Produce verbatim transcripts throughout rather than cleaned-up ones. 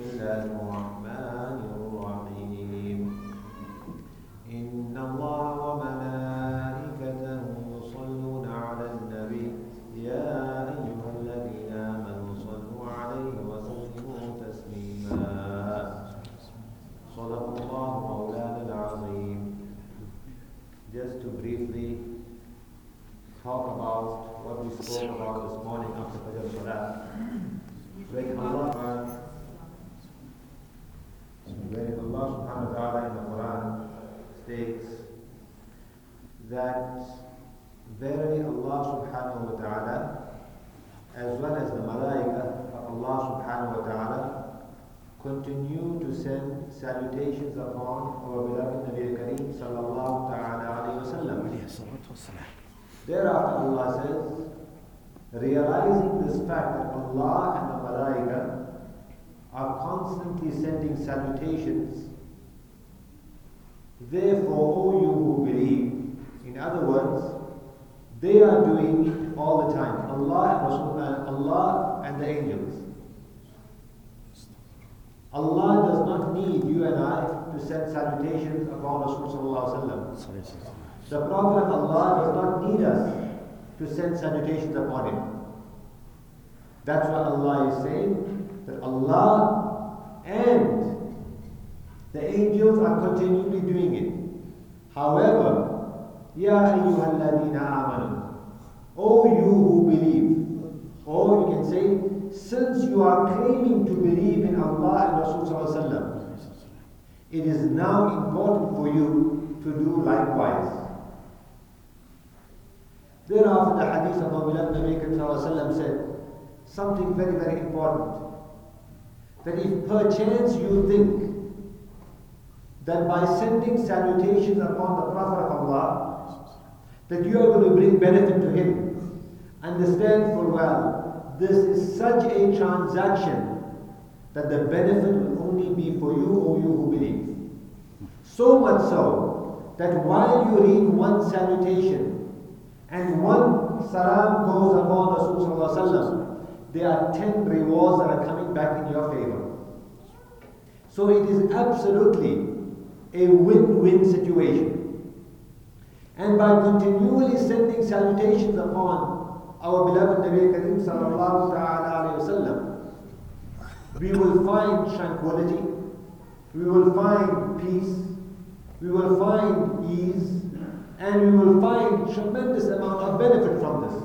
الله الرحمن الرحيم إن الله وملائكته يصلون على النبي يا أيها الذين آمنوا صلوا عليه وسلموا تسليما صدق الله مولانا العظيم. Just to briefly talk about what we spoke about this morning after Fajr Salah. When Allah, when Allah subhanahu wa ta'ala in the Quran states that verily Allah subhanahu wa ta'ala as well as the malaika of Allah subhanahu wa ta'ala continue to send salutations upon our beloved Nabi Kareem sallallahu ta'ala alayhi wa sallam. Thereafter Allah says, realizing this fact that Allah and the malaika are constantly sending salutations, therefore, O you who believe, in other words, they are doing it all the time, Allah and Rasul, Allah and the angels. Allah does not need you and I to send salutations upon Rasul sallallahu alaihi wasallam. The Prophet of Allah does not need us to send salutations upon him. That's why Allah is saying that Allah and the angels are continually doing it. However, Ya ayyuhalladhina amanu, O you who believe, or you can say, since you are claiming to believe in Allah and Rasul sallallahu alaihi wasallam, it is now important for you to do likewise. Thereafter, the hadith of our beloved Nabi Kareem said something very, very important. That if perchance you think that by sending salutations upon the Prophet of Allah, that you are going to bring benefit to him, understand full well, this is such a transaction that the benefit will only be for you or you who believe. So much so that while you read one salutation and one salam goes upon Rasulullah, there are ten rewards that are coming back in your favor. So it is absolutely a win-win situation. And by continually sending salutations upon our beloved Nabi Kareem sallallahu ta'ala alayhi wasallam, we will find tranquility, we will find peace, we will find ease, and we will find tremendous amount of benefit from this.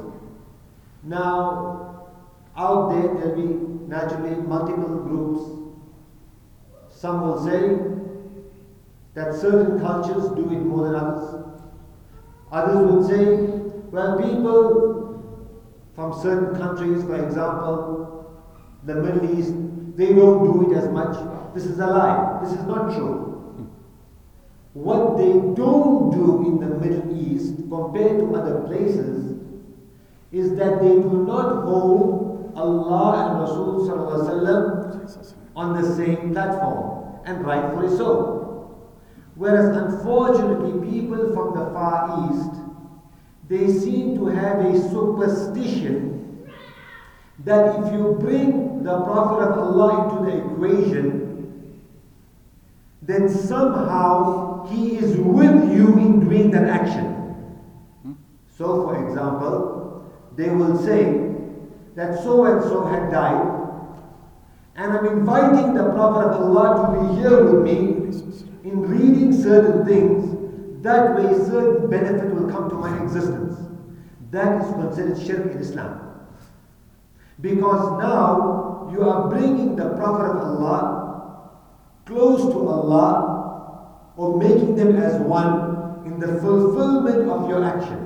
Now, out there, there will be naturally multiple groups. Some will say that certain cultures do it more than others. Others would say, well, people from certain countries, for example, the Middle East, they don't do it as much. This is a lie. This is not true. What they don't do in the Middle East compared to other places is that they do not hold Allah and Rasul sallallahu alaihi wasallam on the same platform, and rightfully so. Whereas unfortunately people from the Far East, they seem to have a superstition that if you bring the Prophet of Allah into the equation, then somehow he is with you in doing that action. So for example, they will say that so and so had died, and I'm inviting the Prophet of Allah to be here with me in reading certain things, that way certain benefit will come to my existence. That is considered shirk in Islam. Because now you are bringing the Prophet of Allah close to Allah, or making them as one in the fulfillment of your action.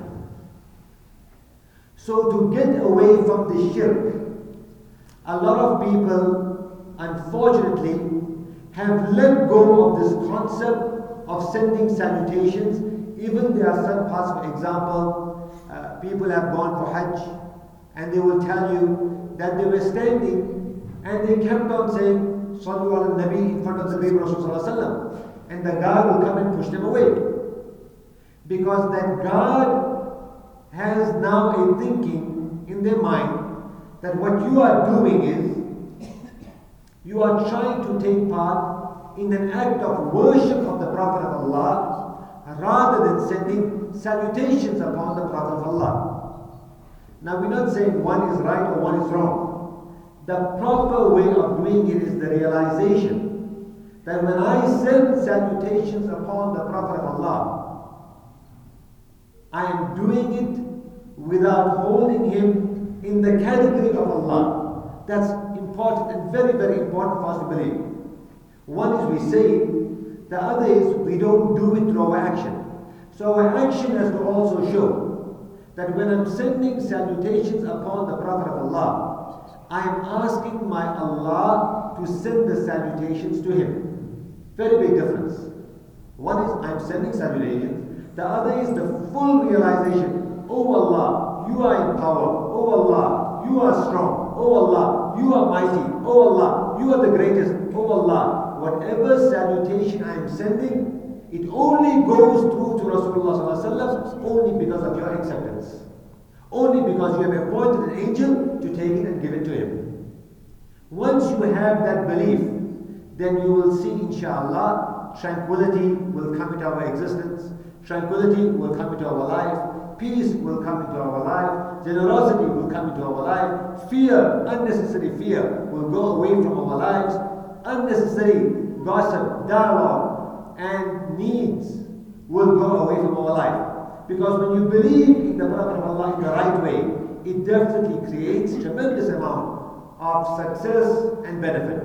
So to get away from the shirk, a lot of people unfortunately have let go of this concept of sending salutations. Even there are some parts, for example, uh, people have gone for Hajj and they will tell you that they were standing and they kept on saying Sallu ala Nabi in front of the baby Rasulullah, and the guard will come and push them away, because that guard has now a thinking in their mind that what you are doing is you are trying to take part in an act of worship of the Prophet of Allah rather than sending salutations upon the Prophet of Allah. Now we're not saying one is right or one is wrong. The proper way of doing it is the realization that when I send salutations upon the Prophet of Allah, I am doing it without holding him in the category of Allah. That's important and very, very important for us to believe. One is we say it, the other is we don't do it through our action. So our action has to also show that when I'm sending salutations upon the Prophet of Allah, I am asking my Allah to send the salutations to him. Very big difference. One is I'm sending salutations, the other is the full realization, oh Allah, you are in power, oh Allah, you are strong, oh Allah, you are mighty, oh Allah, you are the greatest, oh Allah. Whatever salutation I am sending, it only goes through to Rasulullah only because of your acceptance. Only because you have appointed an angel to take it and give it to him. Once you have that belief, then you will see, inshallah, tranquility will come into our existence, tranquility will come into our life, peace will come into our life, generosity will come into our life, fear, unnecessary fear will go away from our lives, unnecessary gossip, dialogue, and needs will go away from our life. Because when you believe in the Prophet of Allah in the right way, it definitely creates tremendous amount of success and benefit.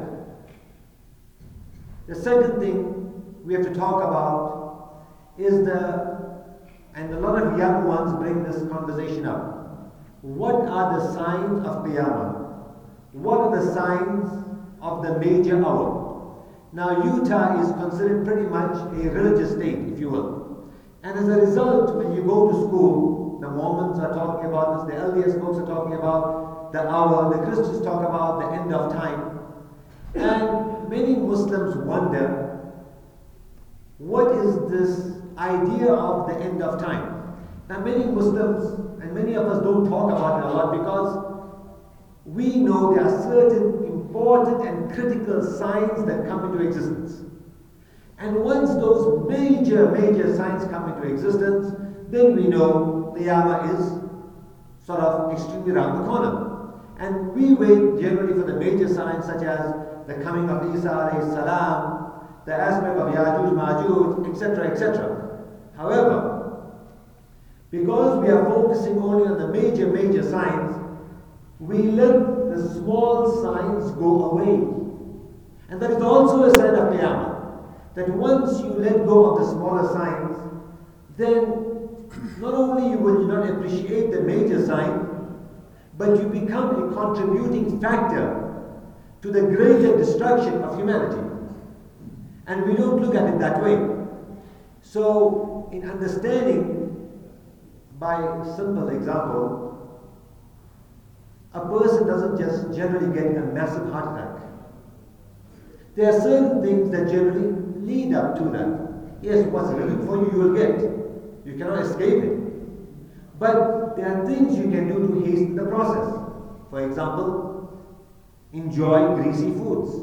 The second thing we have to talk about is the, and a lot of young ones bring this conversation up, what are the signs of Qiyamah? What are the signs of the major hour? Now Utah is considered pretty much a religious state, if you will. And as a result, when you go to school, the Mormons are talking about this, the L D S folks are talking about the hour, the Christians talk about the end of time. And many Muslims wonder, what is this idea of the end of time? Now many Muslims, and many of us don't talk about it a lot because we know there are certain important and critical signs that come into existence. And once those major, major signs come into existence, then we know Qiyamah is sort of extremely around the corner. And we wait generally for the major signs such as the coming of Isa alayhi salam, the aspect of Yajuj, Majuj, et cetera, et cetera. However, because we are focusing only on the major, major signs, we let the small signs go away. And that is also a sign of Qiyamah. That once you let go of the smaller signs, then not only will you not appreciate the major sign, but you become a contributing factor to the greater destruction of humanity. And we don't look at it that way. So, in understanding, by a simple example, a person doesn't just generally get a massive heart attack. There are certain things that generally lead up to that. Yes, what's written for you, you will get. You cannot escape it. But there are things you can do to hasten the process. For example, enjoy greasy foods.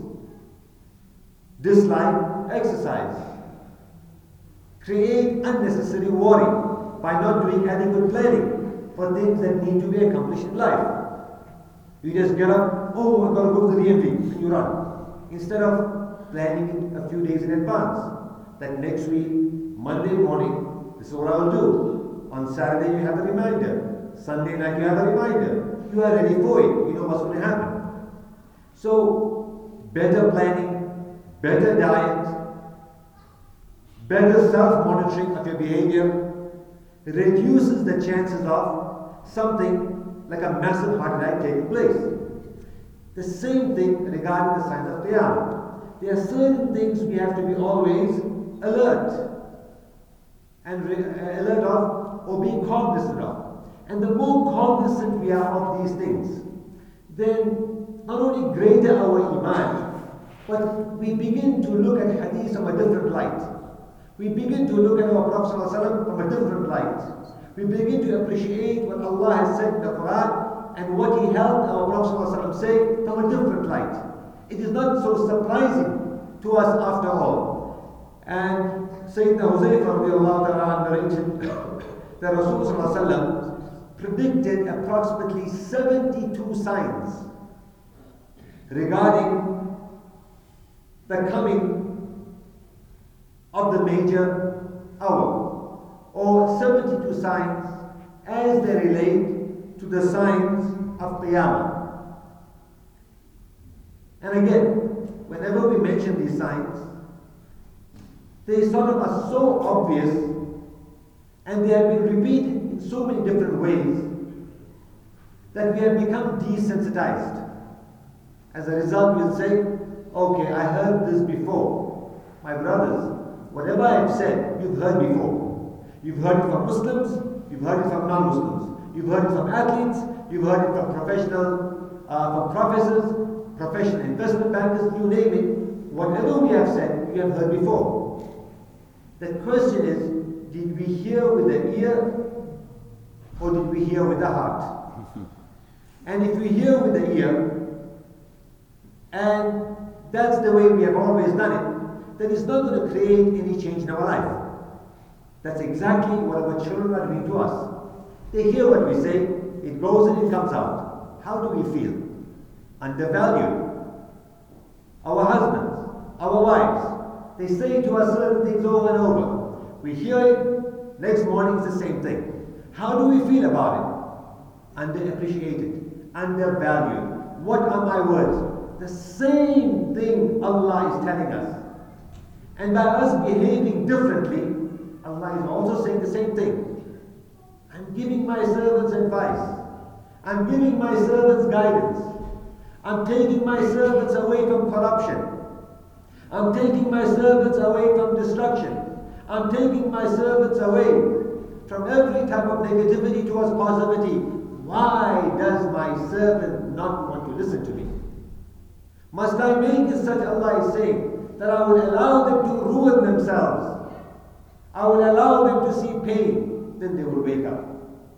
Dislike exercise. Create unnecessary worry by not doing adequate planning for things that need to be accomplished in life. You just get up, oh, I've got to go to the D M V, and you run. Instead of planning it a few days in advance. That next week, Monday morning, this is what I will do. On Saturday you have the reminder. Sunday night you have the reminder. You are ready for it. You know what's going to happen. So, better planning, better diet, better self-monitoring of your behavior reduces the chances of something like a massive heart attack taking place. The same thing regarding the signs of Qiyamah. There are certain things we have to be always alert and re- alert of or being cognizant of. And the more cognizant we are of these things, then not only greater our iman, but we begin to look at hadith from a different light. We begin to look at our Prophet ﷺ from a different light. We begin to appreciate what Allah has said in the Quran and what He helped our Prophet ﷺ say from a different light. It is not so surprising to us after all. And Sayyidina Huzaifa radiallahu ta'ala narrated that Rasulullah predicted approximately seventy-two signs regarding the coming of the major hour, or seventy-two signs as they relate to the signs of Qiyamah. And again, whenever we mention these signs, they sort of are so obvious and they have been repeated in so many different ways that we have become desensitized. As a result, we'll say, okay, I heard this before. My brothers, whatever I've said, you've heard before. You've heard it from Muslims, you've heard it from non-Muslims, you've heard it from athletes, you've heard it from professional, uh, from professors, professional investment bankers, you name it. Whatever we have said, we have heard before. The question is, did we hear with the ear or did we hear with the heart? And if we hear with the ear, and that's the way we have always done it, then it's not going to create any change in our life. That's exactly what our children are doing to us. They hear what we say, it goes and it comes out. How do we feel? Undervalued. Our husbands, our wives, they say to us certain things over and over. We hear it, next morning it's the same thing. How do we feel about it? Underappreciated, undervalued. What are my words? The same thing Allah is telling us. And by us behaving differently, Allah is also saying the same thing. I'm giving my servants advice. I'm giving my servants guidance. I'm taking my servants away from corruption. I'm taking my servants away from destruction. I'm taking my servants away from every type of negativity towards positivity. Why does my servant not want to listen to me? Must I make it such, Allah is saying, that I will allow them to ruin themselves? I will allow them to see pain, then they will wake up.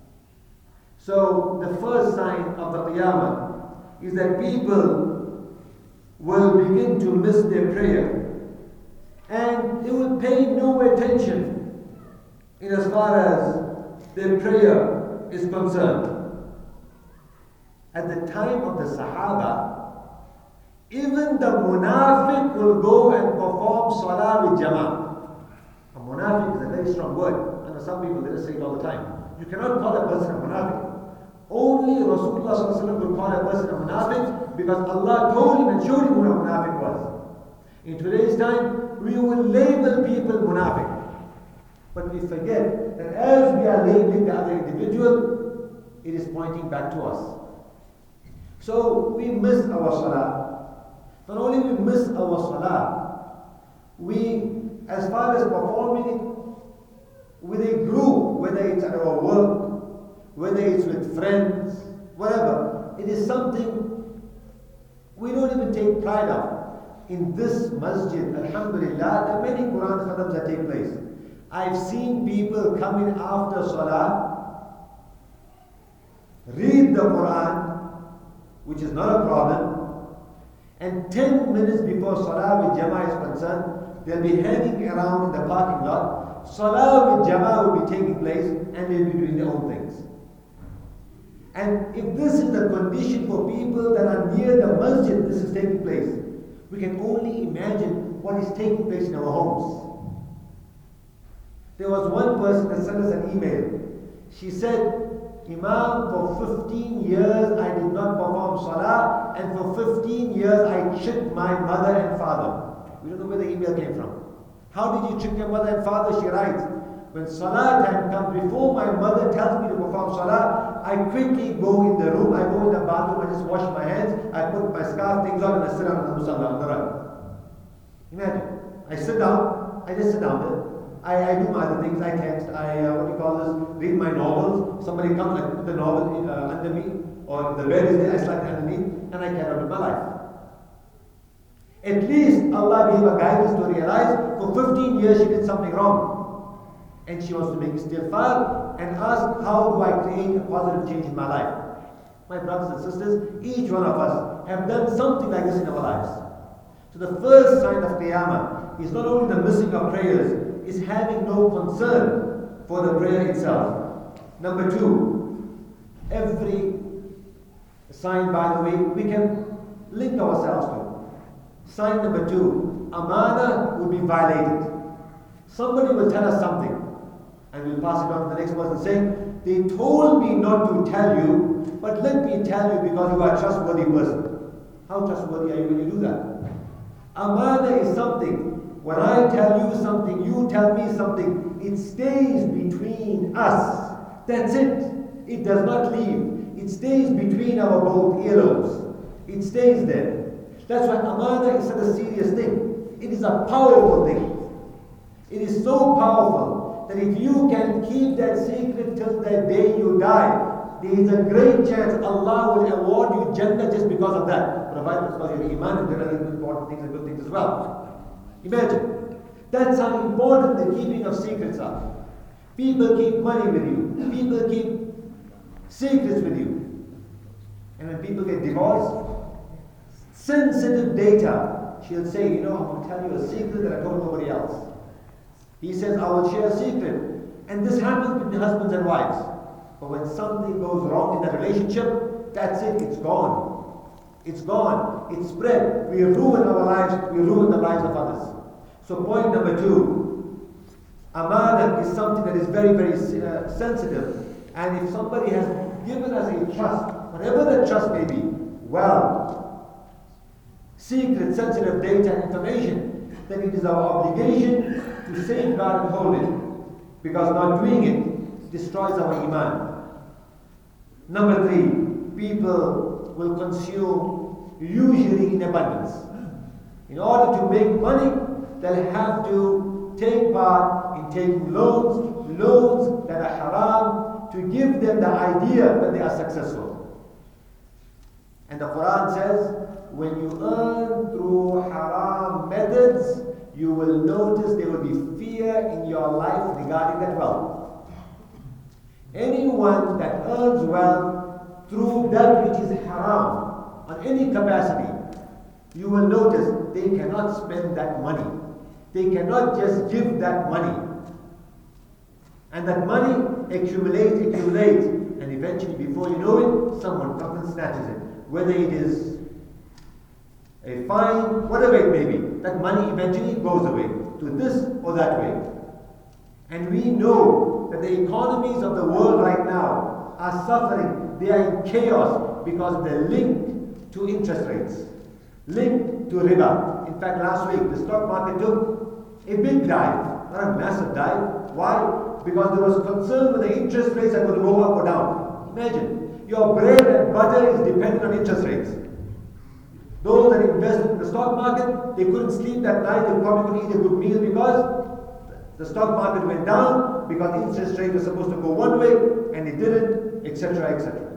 So the first sign of the Qiyamah is that people will begin to miss their prayer and they will pay no attention in as far as their prayer is concerned. At the time of the Sahaba, even the munafiq will go and perform salah with jama'ah. A munafiq is a very strong word. I know some people, they just say it all the time. You cannot call a person a munafiq. Only Rasulullah will call a person a munafiq because Allah told him and showed him who a munafiq was. In today's time, we will label people munafiq. But we forget that as we are labeling the other individual, it is pointing back to us. So we miss our salah. Not only we miss our salah, we, as far as performing it with a group, whether it's at our work, whether it's with friends, whatever, it is something we don't even take pride of. In this masjid, alhamdulillah, there are many Quran khatams that take place. I've seen people come in after salah, read the Quran, which is not a problem, and ten minutes before salah with jama'ah is concerned, they'll be hanging around in the parking lot. Salah with jama'ah will be taking place and they'll be doing their own things. And if this is the condition for people that are near the masjid, this is taking place, we can only imagine what is taking place in our homes. There was one person that sent us an email. She said, Imam, for fifteen years I did not perform salah, and for fifteen years I tricked my mother and father. We don't know where the email came from. How did you trick your mother and father? She writes, when salah time comes, before my mother tells me to perform salah, I quickly go in the room, I go in the bathroom, I just wash my hands, I put my scarf, things on, and I sit down on the musalla on the rug. Imagine, I sit down, I just sit down there. I, I do my other things, I text, I, uh, what do you call this, read my novels. Somebody comes, I put the novel uh, under me, or the bed is there, I slide it underneath, and I carry on with my life. At least Allah gave her guidance to realize for fifteen years she did something wrong. And she wants to make istighfar and ask, how do I create a positive change in my life? My brothers and sisters, each one of us have done something like this in our lives. So the first sign of Qiyamah is not only the missing of prayers, is having no concern for the prayer itself. Number two, every sign, by the way, we can link ourselves to. Sign number two, amana will be violated. Somebody will tell us something, and we'll pass it on to the next person saying, they told me not to tell you, but let me tell you because you are a trustworthy person. How trustworthy are you when you do that? Amana is something, when I tell you something, you tell me something, it stays between us. That's it. It does not leave. It stays between our both earlobes. It stays there. That's why amana is such a serious thing. It is a powerful thing. It is so powerful that if you can keep that secret till the day you die, there is a great chance Allah will award you Jannah just because of that. Provided because of your iman and there are other important things and good things as well. Imagine. That's how important the keeping of secrets are. People keep money with you. People keep secrets with you. And when people get divorced, sensitive data, she'll say, you know, I'm going to tell you a secret that I told nobody else. He says, I will share a secret. And this happens between husbands and wives. But when something goes wrong in that relationship, that's it, it's gone. It's gone. It's spread. We ruin our lives, we ruin the lives of others. So point number two, amana is something that is very, very uh, sensitive. And if somebody has given us a trust, whatever the trust may be, well, secret, sensitive data, information, then it is our obligation to safeguard and hold it. Because not doing it destroys our iman. Number three, people will consume usually in abundance. In order to make money, they'll have to take part in taking loans, loans that are haram, to give them the idea that they are successful. And the Quran says, when you earn through haram methods, you will notice there will be fear in your life regarding that wealth. Anyone that earns wealth through that which is haram, on any capacity, you will notice they cannot spend that money. They cannot just give that money. And that money accumulates, accumulates, and eventually, before you know it, someone comes and snatches it. Whether it is a fine, whatever it may be, that money eventually goes away to this or that way. And we know that the economies of the world right now are suffering. They are in chaos because of the link to interest rates, linked to riba. In fact, last week the stock market took a big dive, not a massive dive. Why? Because there was concern whether the interest rates are going to go up or down. Imagine, your bread and butter is dependent on interest rates. Those that invested in the stock market, they couldn't sleep that night, they probably couldn't eat a good meal because the stock market went down, because the interest rate was supposed to go one way and it didn't, et cetera, et cetera.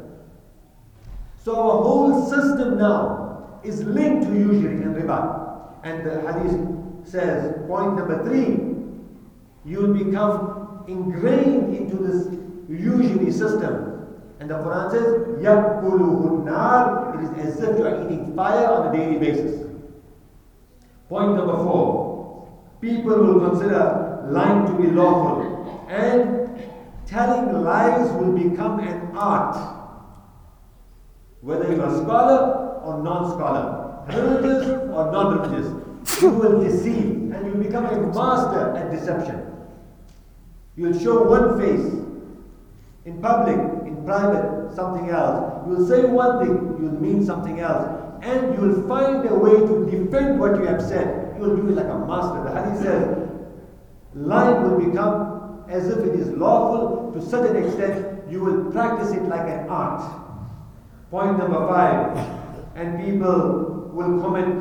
So our whole system now is linked to usury and riba. And the hadith says, point number three, you will become ingrained into this usury system. And the Quran says, يَأْكُلُهُ النَّارِ. It is as if you are eating fire on a daily basis. Point number four, people will consider lying to be lawful, and telling lies will become an art. Whether you are a scholar or non-scholar, religious or non-religious, you will deceive and you will become a master at deception. You will show one face in public, in private, something else. You will say one thing, you will mean something else. And you will find a way to defend what you have said. You will do it like a master. The hadith says, lying will become as if it is lawful to such an extent, you will practice it like an art. Point number five, and people will commit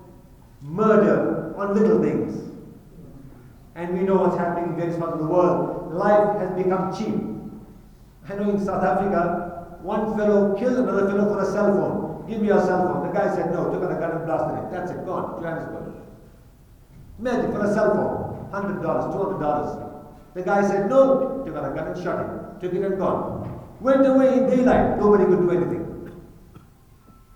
murder on little things. And we know what's happening in various parts of the world. Life has become cheap. I know in South Africa, one fellow killed another fellow for a cell phone. Give me your cell phone. The guy said no, took out a gun and blasted it. That's it, gone. Johannesburg. Imagine, for a cell phone, one hundred dollars, two hundred dollars. The guy said no, took out a gun and shot him. Took it and gone. Went away in daylight, nobody could do anything.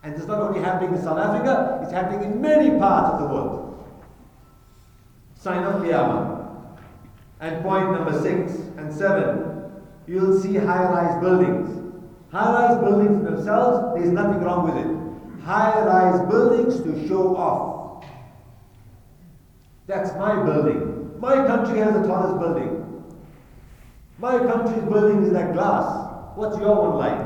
And it's not only happening in South Africa, it's happening in many parts of the world. Sign of Qiyamah. And point number six and seven, you'll see high-rise buildings. High-rise buildings themselves, there's nothing wrong with it. High-rise buildings to show off. That's my building. My country has the tallest building. My country's building is like glass. What's your one like?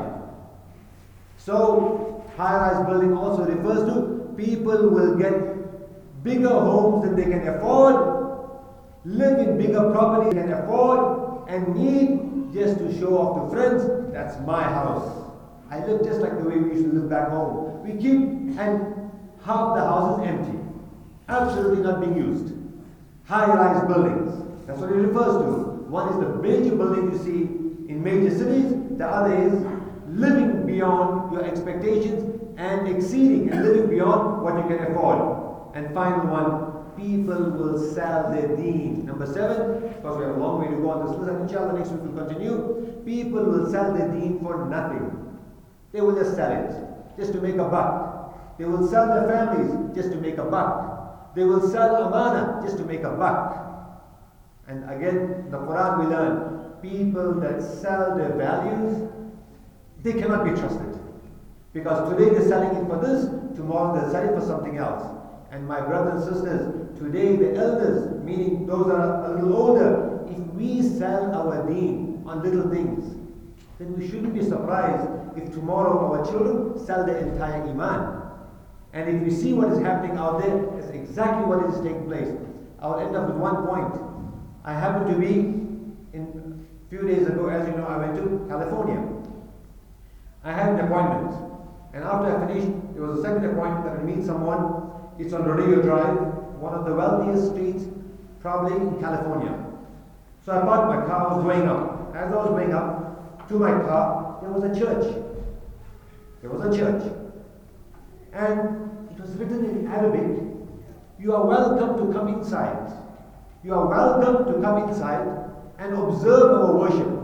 So, high-rise building also refers to people will get bigger homes than they can afford, live in bigger property they can afford, and need just to show off to friends, that's my house. I live just like the way we used to live back home. We keep, and half the house is empty. Absolutely not being used. High-rise buildings, that's what it refers to. One is the major building you see in major cities, the other is living beyond your expectations and exceeding and living beyond what you can afford. And final one, people will sell their deen. Number seven, because we have a long way to go on this list, and inshallah next week we'll continue. People will sell their deen for nothing. They will just sell it, just to make a buck. They will sell their families just to make a buck. They will sell amana just to make a buck. And again, the Quran we learn, people that sell their values, they cannot be trusted. Because today they're selling it for this, tomorrow they're selling it for something else. And my brothers and sisters, today the elders, meaning those that are a little older, if we sell our deen on little things, then we shouldn't be surprised if tomorrow our children sell their entire iman. And if we see what is happening out there, that's exactly what is taking place. I will end up with one point. I happened to be, in a few days ago, as you know, I went to California. I had an appointment. And after I finished, there was a second appointment that I meet someone. It's on Rodeo Drive, one of the wealthiest streets, probably in California. So I parked my car, I was going up. As I was going up to my car, there was a church. There was a church. And it was written in Arabic, you are welcome to come inside. You are welcome to come inside and observe our worship.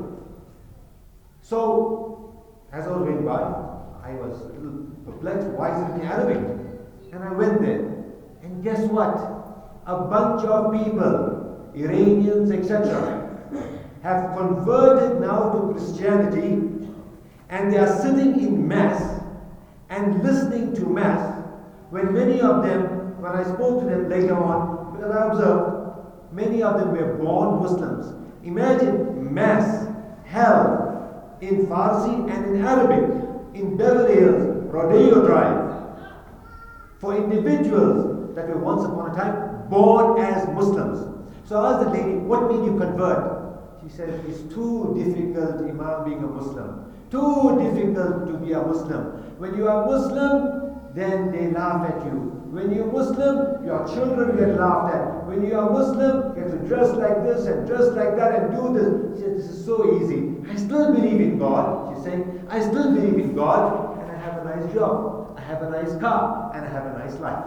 So, as I was going by, I was a little perplexed, why is it in Arabic? And I went there. And guess what? A bunch of people, Iranians, et cetera, have converted now to Christianity, and they are sitting in mass and listening to mass, when many of them, when I spoke to them later on, because I observed, many of them were born Muslims. Imagine mass held in Farsi and in Arabic, in Beverly Hills, Rodeo Drive, for individuals that were once upon a time born as Muslims. So I asked the lady, what made you convert? She said, it's too difficult, Imam, being a Muslim. Too difficult to be a Muslim. When you are Muslim, then they laugh at you. When you're Muslim, your children get laughed at. When you are Muslim, you have to dress like this and dress like that and do this. She said, this is so easy. I still believe in God. She's saying, I still believe in God, and I have a nice job. I have a nice car, and I have a nice life.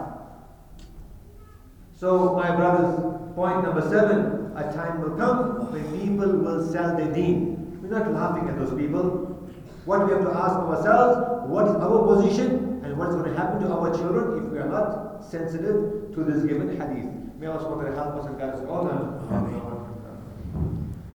So, my brothers, point number seven, a time will come when people will sell their deen. We're not laughing at those people. What we have to ask ourselves, what is our position, and what is going to happen to our children if we are not sensitive to this given hadith. May Allah subhanahu wa ta'ala help us and guide us all.